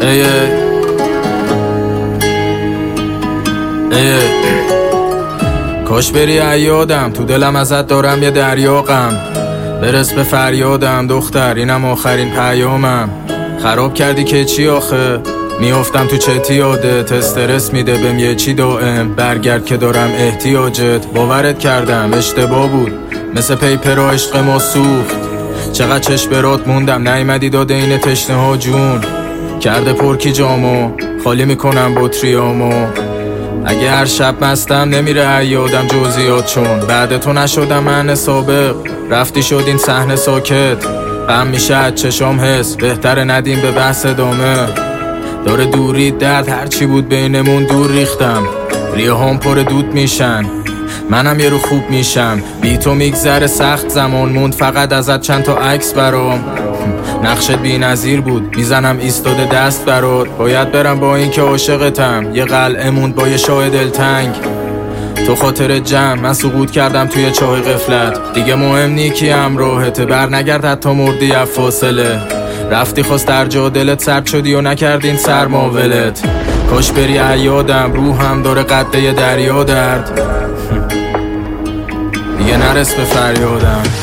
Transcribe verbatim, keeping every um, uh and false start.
ای ای کاش بری عیادم، تو دلم ازت دارم یه دریا غم. برس به فریادم دختر، اینم آخرین پیامم. خراب کردی که چی آخه؟ میافتم تو چتی یادت، استرس میده بهم یه چی دائم. برگرد که دارم احتیاجت، باورت کردم اشتباه بود، مثل پیپر و عشق ما سوخت. چقدر چشم برات موندم، نیومدی داده این تشنه ها جون. کرده پرکی جامو، خالی میکنم بطریامو. اگه هر شب مستم نمیره عیادم جزئیات، چون بعد تو نشدم من سابق. رفتی شد این صحنه ساکت، غم میشه از چشام حس. بهتره ندیم به بحث ادامه، داره دوری درد، هرچی بود بینمون دور ریختم. ریه هم پر دود میشن، منم یه رو خوب میشم. بی تو میگذره سخت زمان موند، فقط ازت چند تا عکس برام. نقشت بی نظیر بود، میزنم ایستاده دست برات. باید برم با این که عاشقتم، یه قلعه موند با یه شاه دلتنگ. تو خاطر جمع من سقوط کردم توی چاه غفلت. دیگه مهم نی کی همراهته، بر نگرد حتی مردی از فاصله. رفتی خواست در جا دلت سرد شدی و نکردین سرماولت. کاش بری عیادم، روحم داره قده دریا درد. دیگه نرس به فریادم.